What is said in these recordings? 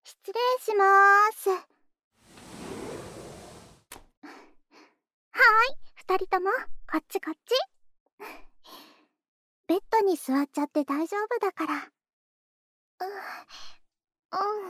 失礼しまーす。はーい、二人ともこっちこっち。ベッドに座っちゃって大丈夫だから。うん。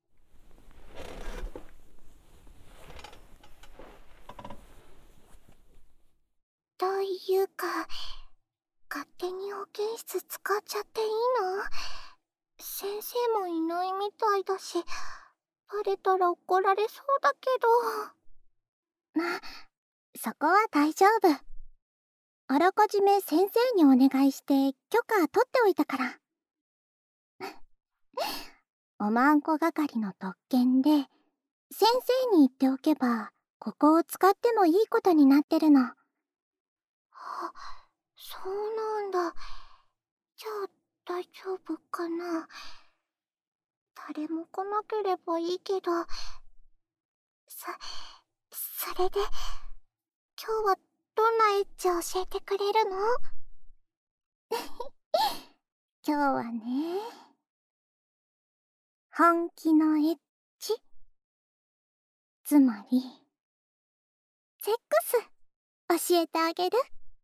というか、勝手に保健室使っちゃっていいの？先生もいないみたいだし、バレたら怒られそうだけど。そこは大丈夫。あらかじめ先生にお願いして許可取っておいたから。おまんこ係の特権で、先生に言っておけば、ここを使ってもいいことになってるの。あ、そうなんだ。じゃあ大丈夫かな。誰も来なければいいけど。それで、今日はどんなエッチ教えてくれるの？今日はね、本気のエッチ。つまり、セックス教えてあげる。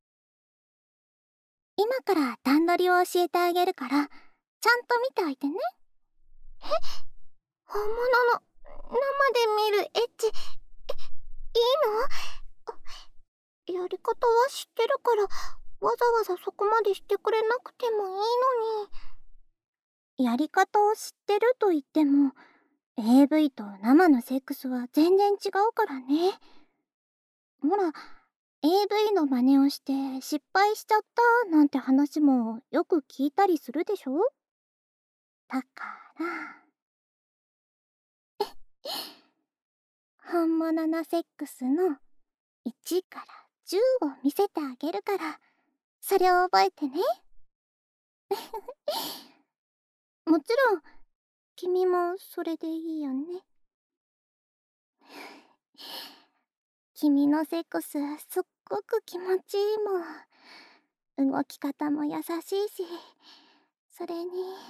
今から段取りを教えてあげるから、ちゃんと見ておいてね。え、本物の生で見るエッチ、いいの？やり方は知ってるから、わざわざそこまでしてくれなくてもいいのに。やり方を知ってると言っても、AV と生のセックスは全然違うからね。ほら、AV の真似をして失敗しちゃったなんて話もよく聞いたりするでしょ？だから、本物のセックスの1から10を見せてあげるから、それを覚えてね。もちろん、君もそれでいいよね。君のセックスすっごく気持ちいいもん。動き方も優しいし、それに、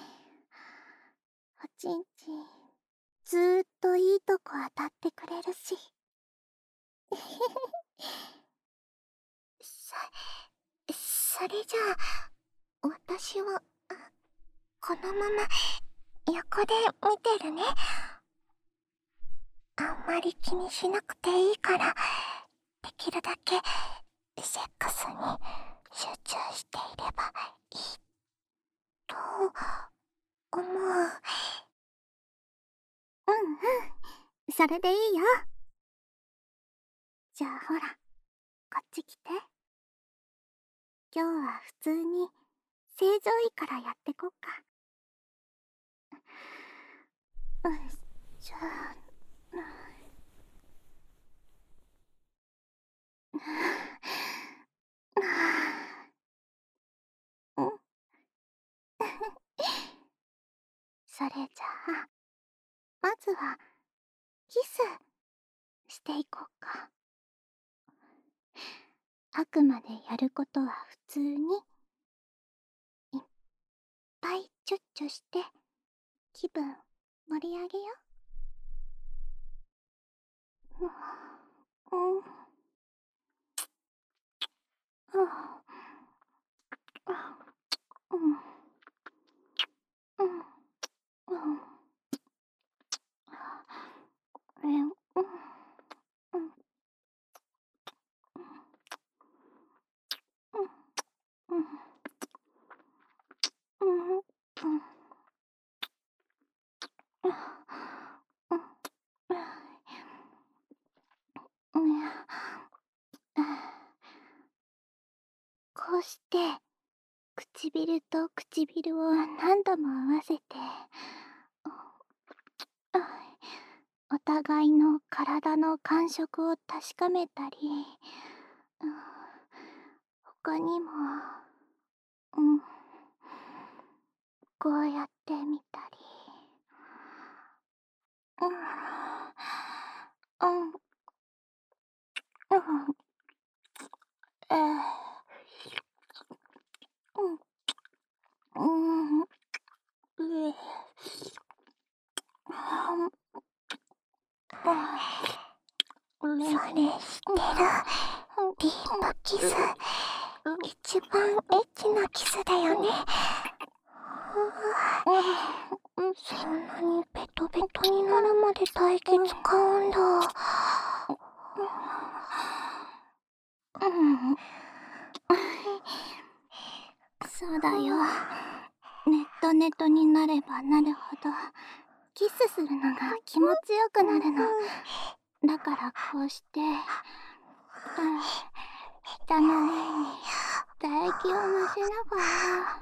おちんちん、ずーっといいとこ当たってくれるし。それじゃあ、私は、このまま、横で見てるね。あんまり気にしなくていいから、できるだけ、セックスに集中していればいい、と、思う。それでいいよ。じゃあほら、こっち来て。今日は普通に正常位からやってこっか。じゃあ、それじゃあ、まずはキスしていこうか。あくまでやることは普通に、いっぱいチュッチュして気分盛り上げよ。こうして唇と唇を何度も合わせて、お互いの体の感触を確かめたり、他にも、こうやってみたり、 そんなにベトベトになるまで唾液使うんだ。そうだよ。ネットになればなるほどキスするのが気持ちよくなるの。だからこうして、舌の上に唾液を乗せながら、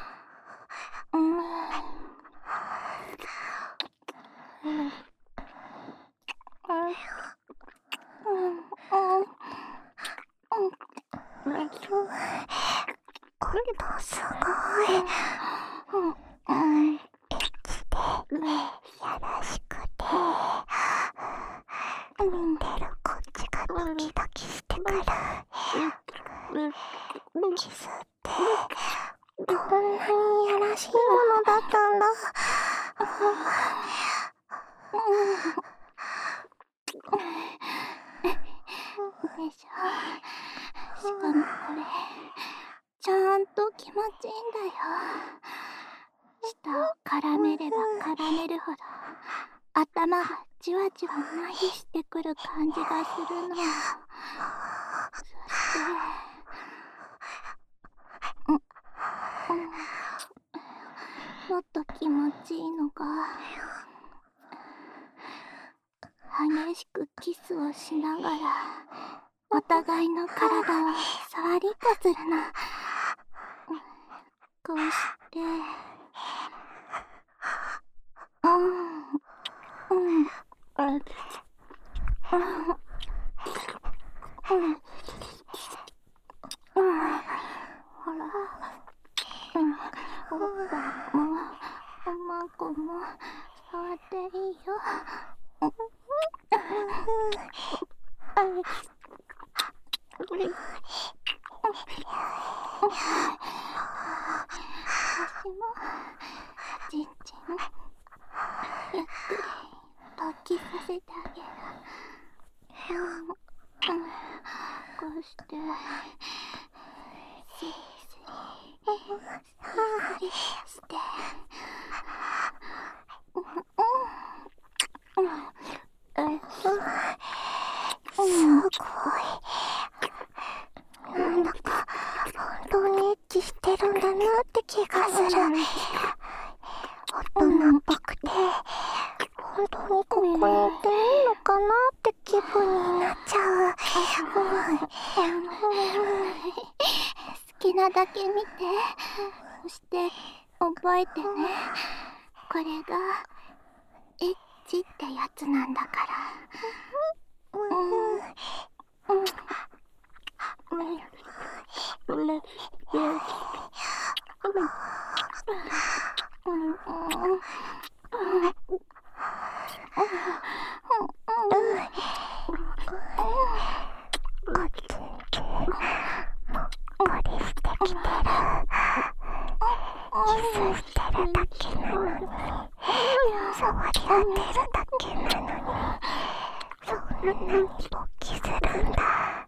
音すごい。やらしくて、見てるこっちがドキドキしてくる。キスってこんなにやらしいものだったんだ。でしょ。しかもこれちゃんと気持ちいいんだよ。舌を絡めれば絡めるほど頭がじわじわ麻痺してくる感じがするの。そしてもっと気持ちいいのが、激しくキスをしながらお互いの体を触りっこするの。こうしてほら、おっぱいもおまんこも触っていいよ。私もちんちんゆっくりとキさせてあげる。こうしてスリスリしてすごい。なんだか本当にエッチしてるんだなって気がする。大人っぽくて本当にここにいていいのかなって気分になっちゃう。好きなだけ見て、そして覚えてね。これがエッチってやつなんだから。キスしてるだけなのに、触り合ってるだけなのに、そんなに勃起するんだ。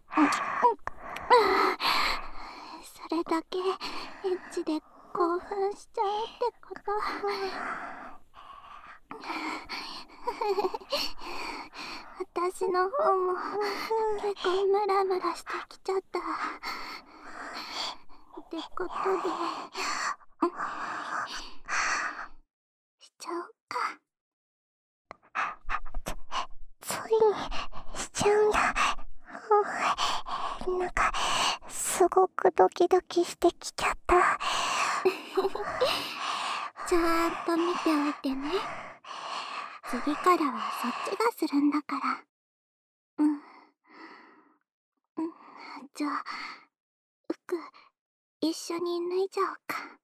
それだけエッチで興奮しちゃうってこと。私の方も結構ムラムラしてきちゃった。ってことでしちゃおうか。ついにしちゃうんだ。なんかすごくドキドキしてきちゃった。ちゃんと見ておいてね。次からはそっちがするんだから。じゃあ服一緒に脱いじゃおうか。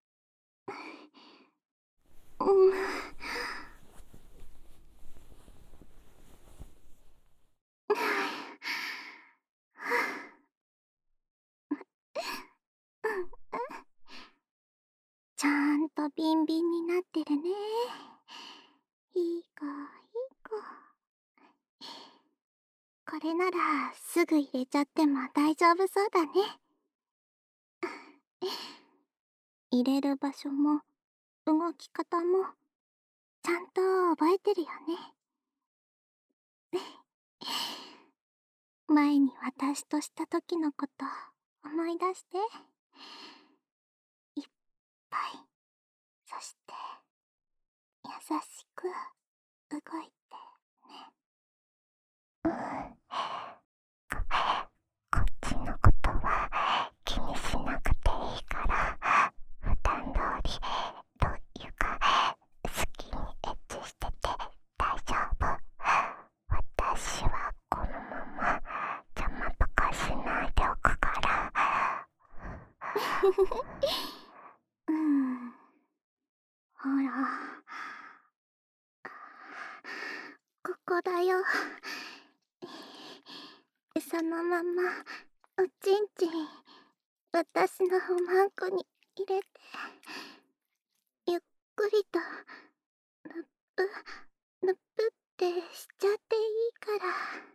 ちゃんとビンビンになってるね。いい子いい子。これならすぐ入れちゃっても大丈夫そうだね。入れる場所も動き方もちゃんと覚えてるよね。前に私とした時のこと思い出して。いっぱい、そして優しく動いてね。こっちのことは気にしなくていいから、普段通りというか好きにエッチしてて大丈夫。私はこのまま邪魔とかしないでおくから。ほら、ここだよ。そのままおちんちん私のおまんこに入れて、ゆっくりとぬっぷぬっぷってしちゃっていいから。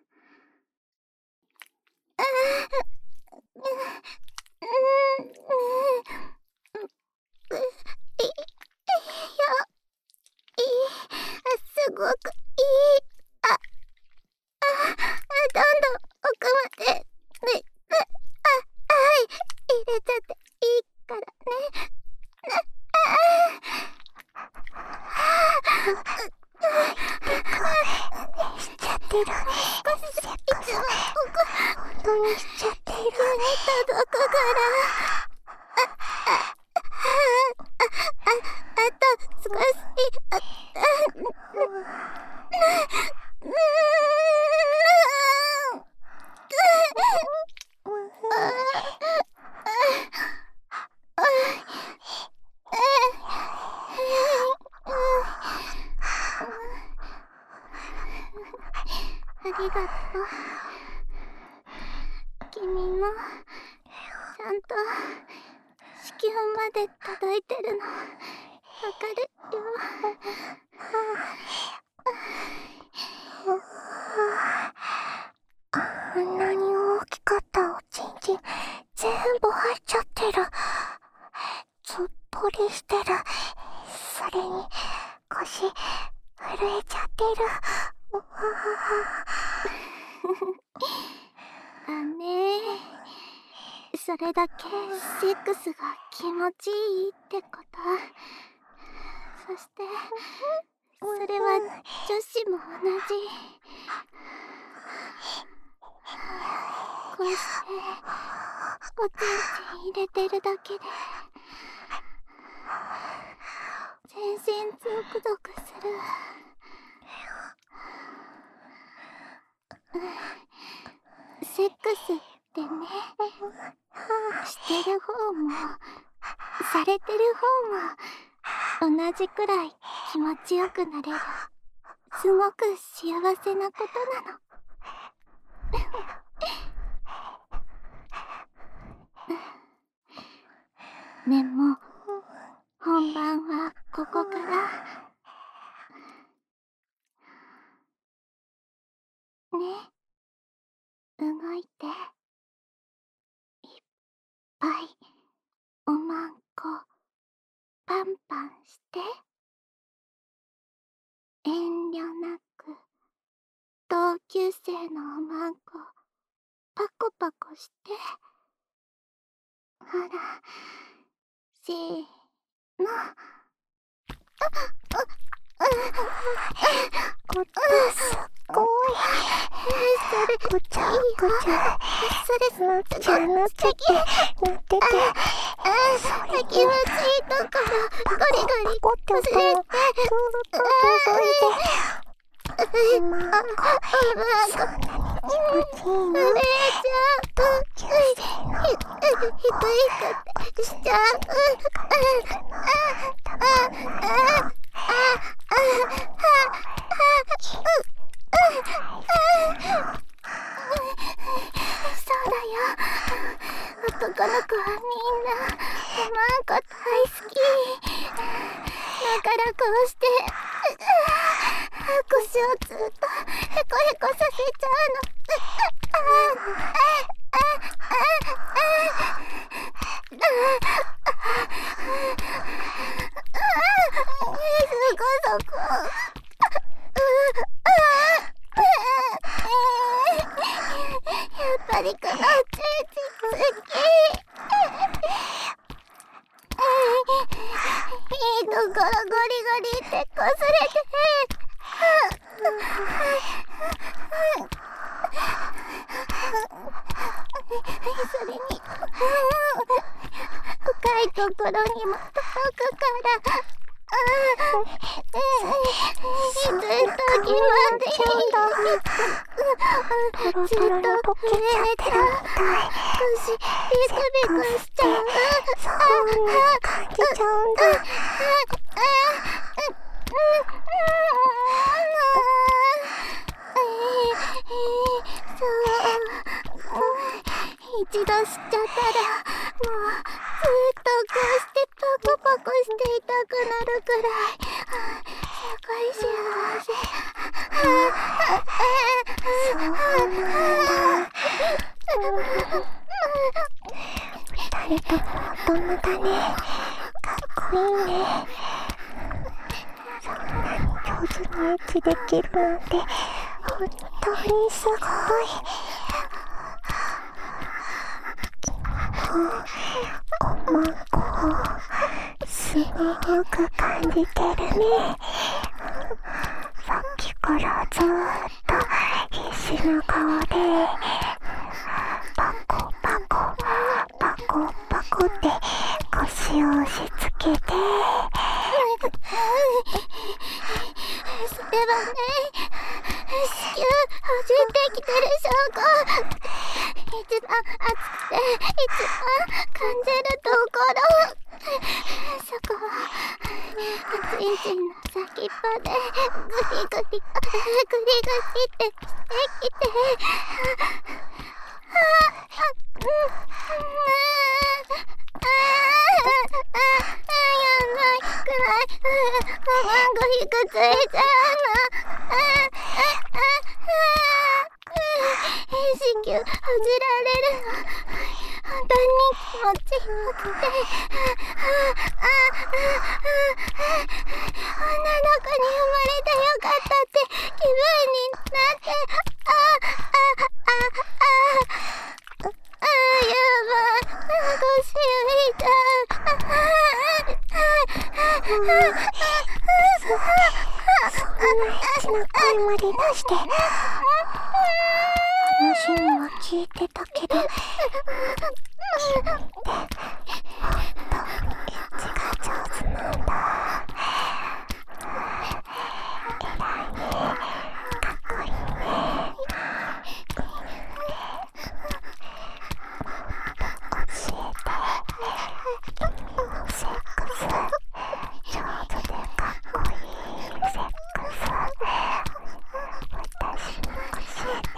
すごくいい。どんどん奥まではい入れちゃっていいからね。しちゃってる。少しいつも本当にしちゃってる。急に届くから。あと少し。ありがとう。君もちゃんと子宮まで届いてるのわかるよ。あんなに大きかったおちんちん全部入っちゃってる。ずっとりしてる。それに腰震えちゃってる。だね。それだけセックスが気持ちいいってこと。そしてそれは女子も同じ。こうしておちんちん入れてるだけで全身ゾクゾクする。セックスってね、してる方もされてる方も同じくらい気持ちよくなれる、すごく幸せなことなの。でも本番はここからね。動いていっぱいおまんこパンパンして、遠慮なく同級生のおまんこパコパコして、ほらせーの。音すっごい。それごちゃごちゃ。それすっちゃ塗ってて気持ちいいところゴリゴリ触れて、おまんこそんなに気持ちいいの？同級生の低いくしちゃう。たまんないの。そうだよ。男の子はみんなおまんこ大好き。だからこうして腰をずっとヘコヘコさせちゃうの。すごそこ。 ゴリゴリってこすれて、それに深いところにも届くから、ずっと決まっている。ずっと震えた。腰ビクビクしちゃう。そうね、感じちゃうんだ。そう。一度吸っちゃったら、もうずっとこうしてパコパコしていたくなるくらい、すごい幸せ。二人とも大人だね。かっこいいね。そんなに上手にエッチできるなんて本当にすごい。おまんこすごく感じてるね。さっきからずーっと必死な顔でパコパコパコパコって腰を押し付けて、それはね、子宮走ってきてる証拠。一番熱くて一番感じるところ、そこはおちんちんの先っぽでグリグリグリグリってしてきて、やばいくらいおまんごひくついちゃうの。子宮閉じられるの本当に気持ちよくて、女の子に生まれてよかったって気分になって、やばい、腰浮いた。そんなエッチな声まで出して、話には聞いてたけど、君って本当にエッチが上手なんだ。偉いね、かっこいいね。教えて、君のセックス、上手でかっこいいセックス、私に教えて。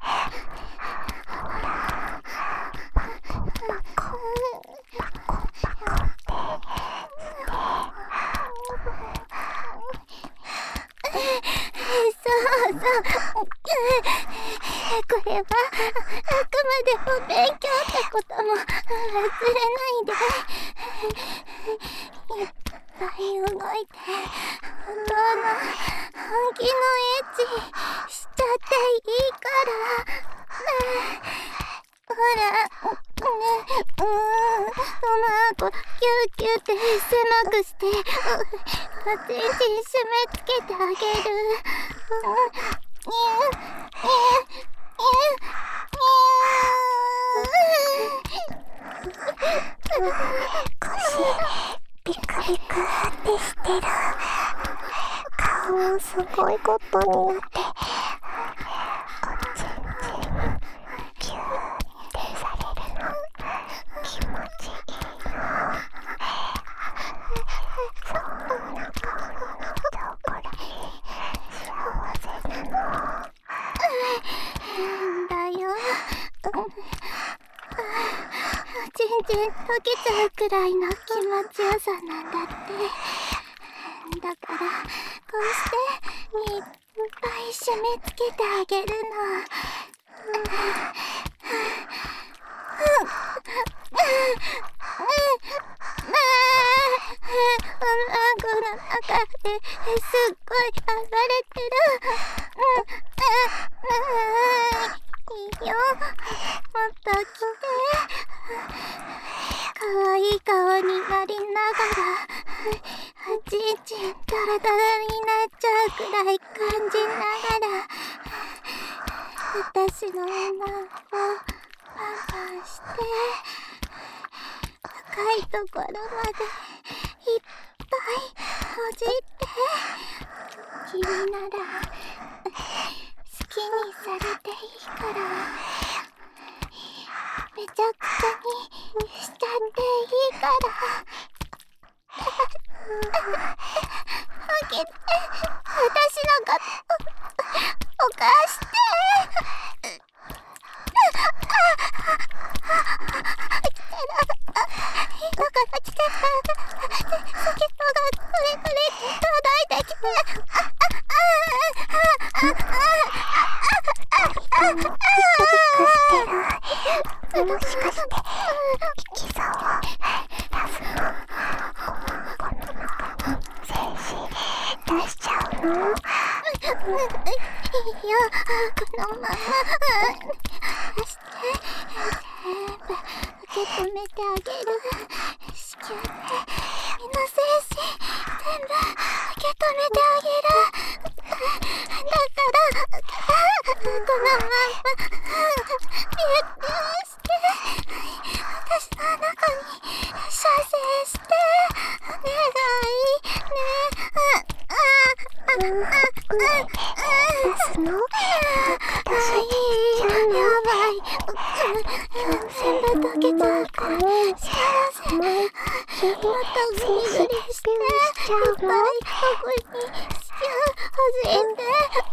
これはあくまでも勉強ってことも忘れないで。いっぱい動いて本当の本気のエッチしちゃっていいから。ほらおまんこキューキューって狭くしておちんちん締め付けてあげる。腰ビクビクってしてる。顔もすごいことになって、おちんちんキューってされるの気持ちいいの。そんな顔のところに幸せなの。だよ。ちんちん溶けちゃうくらいの気持ちよさなんだって。だからこうしていっぱい締め付けてあげるの。おまんこの中ですっごい暴れてる。いいよ、もっと来て。かわいい顔になりながらちんちんダラダラになっちゃうくらい感じながら、私の馬をパンパンして、深いところまでいっぱいほじって、君なら好きにされていいからめちゃくちゃにしちゃっていいからあげて、私のこと犯して今から来てた先っぽがこれこれ届いてきてビクビクしてる。もしかしてキキさんはラスのこの中に精子出しちゃうの？いや、このままして全部受け止めてあげる。子宮って君の精子全部受け止めてあげる。だからこのままリュックして私の中に射精してお願いね。出すの？やばい、全部溶けちゃうから幸せ。もっとグリグリしていっぱいここに子宮ほじって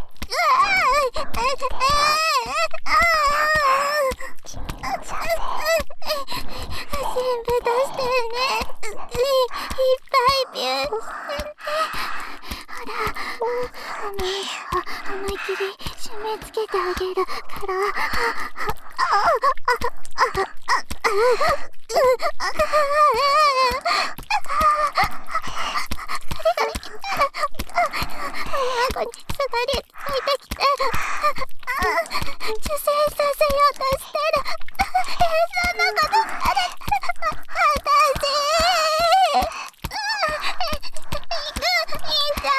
全部出してね。いっぱいビューしてね。ほら、思いっきり締め付けてあげるからこっちすがりついてきて受精させようとしてる。そんなことされたら私いいじゃ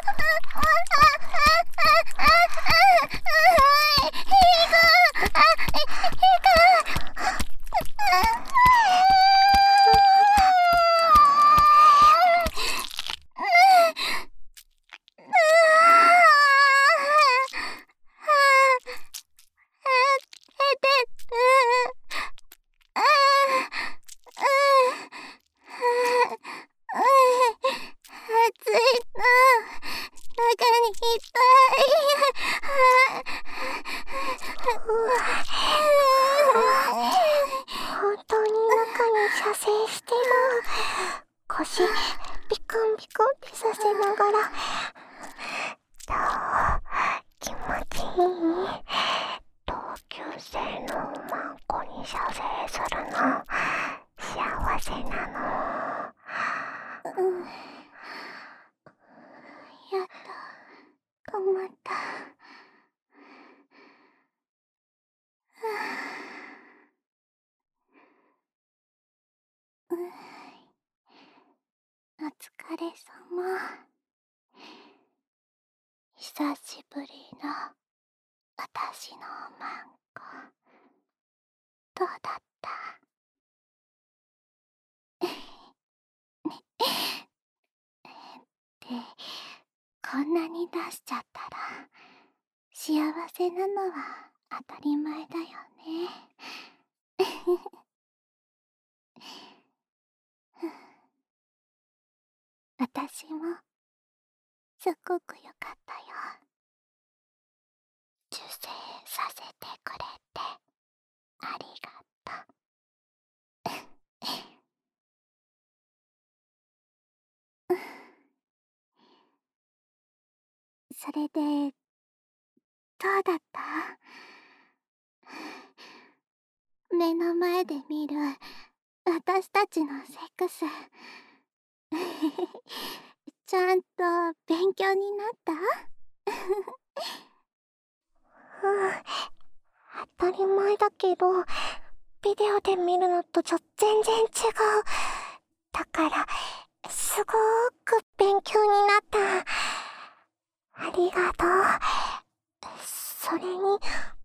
本当に中に射精してる。腰ビクンビクンってさせながらどう気持ちいい？同級生のマンコに射精するの幸せなの？やっと頑張った。お疲れ様。久しぶりの私のマンコどうだった？で、こんなに出しちゃったら幸せなのは当たり前だよね。私もすっごくよかったよ。受精させてくれてありがとう。それでどうだった？目の前で見る私たちのセックスちゃんと勉強になった？当たり前だけどビデオで見るのと全然違う。だからすごーく勉強になった。ありがとう。それに、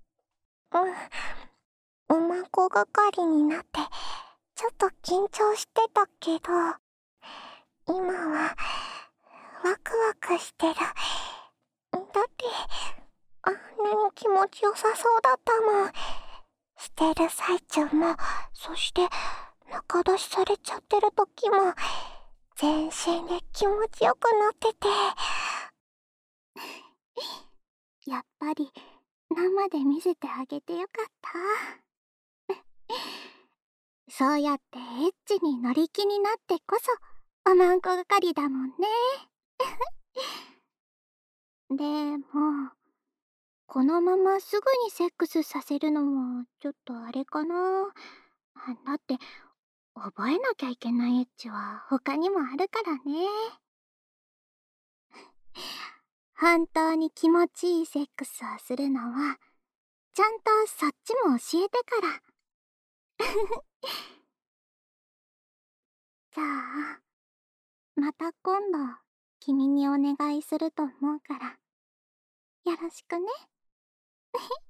おまんこ係になってちょっと緊張してたけど、今はワクワクしてる。だってあんなに気持ちよさそうだったもん。してる最中も、そして仲出しされちゃってる時も、全身で気持ちよくなってて、やっぱり生で見せてあげてよかった。そうやってエッチに乗り気になってこそおまんこ係だもんね。でも、このまますぐにセックスさせるのはちょっとあれかな。だって覚えなきゃいけないエッチは他にもあるからね。本当に気持ちいいセックスをするのはちゃんとそっちも教えてから。じゃあまた今度君にお願いすると思うからよろしくね。